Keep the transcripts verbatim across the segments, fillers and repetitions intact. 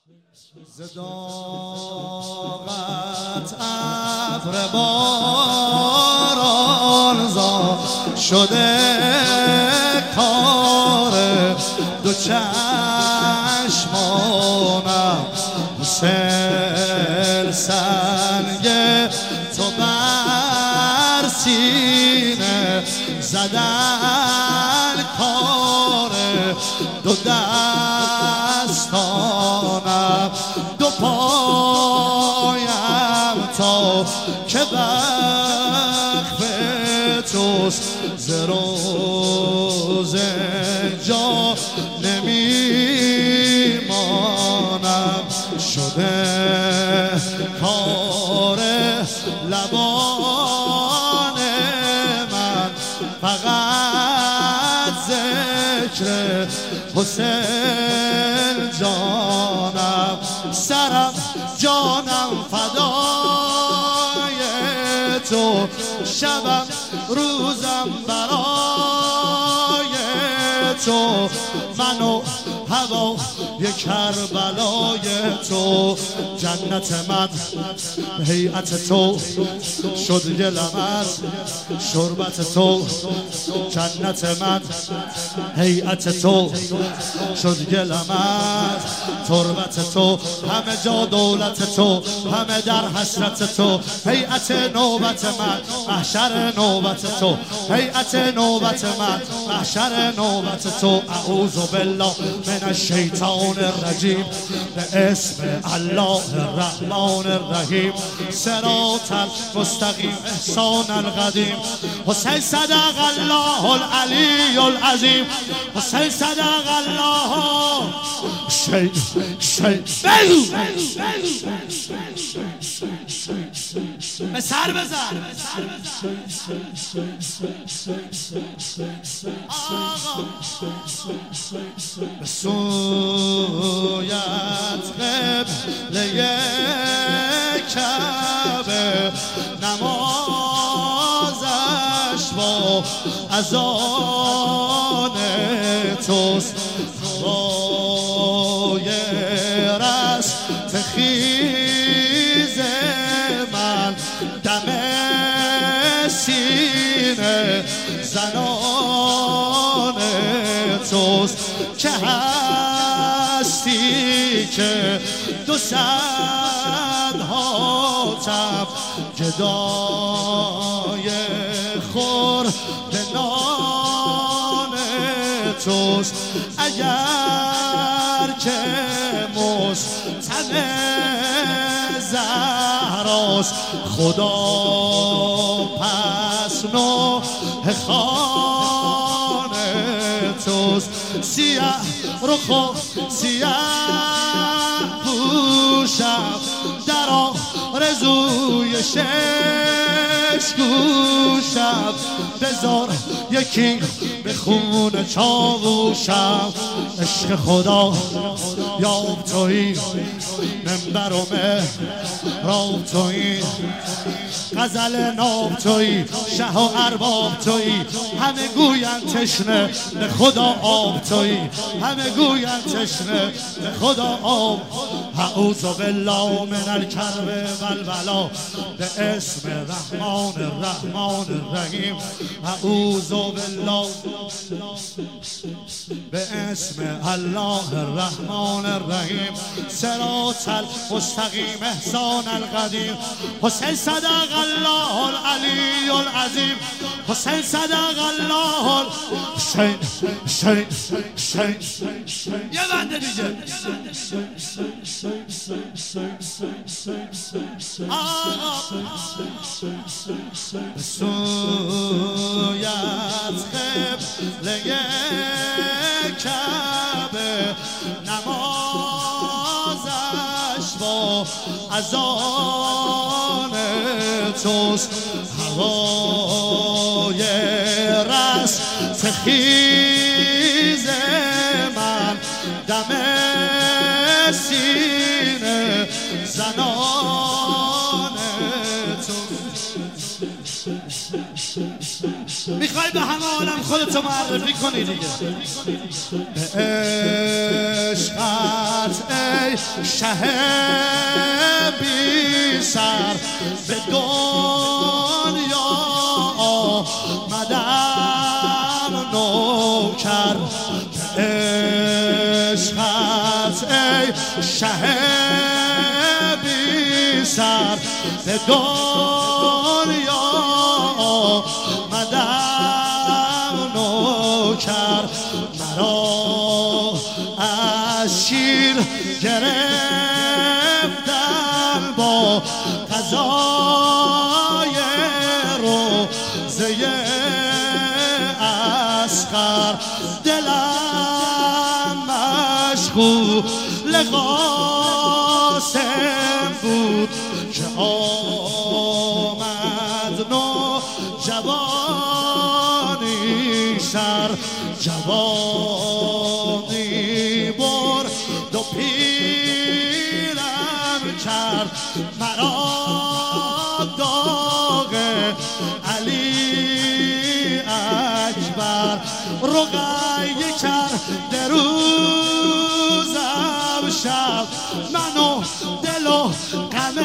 زداغت ابر باران زا شده کار دو چشمانم سل سنگ تو بر سینه زدن کار دو دستانم دو پایم تا که وقف توست ز روز جا نمیمانم شده کار لبان من فقط ذکر حسین جانم سرم جانم فدای تو شبم روزم برای تو منو هوا یک کربلای تو جنت من هیئت تو شد گلم از شربت تو جنت من هیئت تو شد گلم از تربت تو همه جا دولت تو همه در حسرت تو هیئت نوبت من محشر نوبت تو هیئت نوبت من محشر نوبت تو اعوذ بالله من الشیطان الرجیم باسم الله الرحمن الرحیم صراط المستقیم احسان القدیم حسین صدق الله العلی العظیم حسین صدق الله شی شی بگو به سر بزن آقا به سویت قبله کعبه نمازش با اذان توست هوای رست خیز من دم سینه زنان توست که هستی که دو صد هاتف گدای خور به نان توست اگر که مستم زهراست خدا پس نوح خان توست سیاه رخ و سیاه پوشم در آرزوی شش گوشم بذار یکی به خون چاووشم عشق خدا یاب تویی منبر و محراب تویی غزل ناب تویی شه و ارباب تویی همه گوین تشنه به خدا آب تویی همه گوین تشنه به خدا آب اعوذ بالله من الکرب والبلا به اسم رحمان الرحمن الرحیم اعوذ بالله به اسم الله الرحمن الرحیم صراط المستقیم احسان القدیم حسین صدق الله العلی العظیم حسین صدق الله شین شین شین یه بنده دیگه آقا به سویت قبله کعبه نمازش با اذان توست هوای رست خیز من دم سینه زنان تو میخوای میخوای به همه عالم خودتو معرفی کنی دیگه. به عشقت ای شه بی سر به دنیا آمدم نوکر. به عشقت ای شه بی سر به دنیا آمدم نوکر. مرا از شیر گرفتن با قضای روزه اصغر. دلم مشغول قاسم بود که آمد نو جوانی سر. جوانی برد و پیرم کرد. مرا داغ علی اکبر رقیه کرد روزم شب. منو دل و غم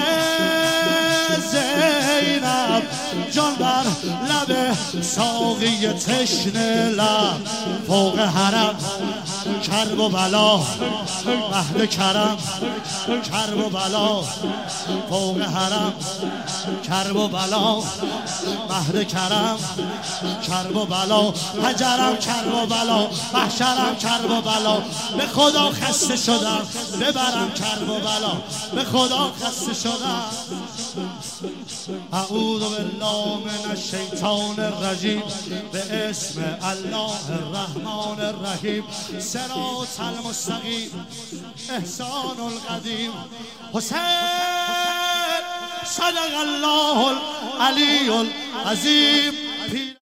زینب جان بر لب ساقی تشنه لب. فوق حرم کرب و بلا مهد کرم کرب و بلا. فوق حرم کرب و بلا مهد کرم کرب و بلا. حجرم کرب و بلا محشرم کرب و بلا. به خدا خسته شدم ببرم کرب و بلا. به خدا خسته شدم. اعوذ بالله من الشیطان الرجیم. به اسم الله الرحمن الرحیم. صراط المستقیم احسان القدیم. حسین صدق الله العلی العظیم.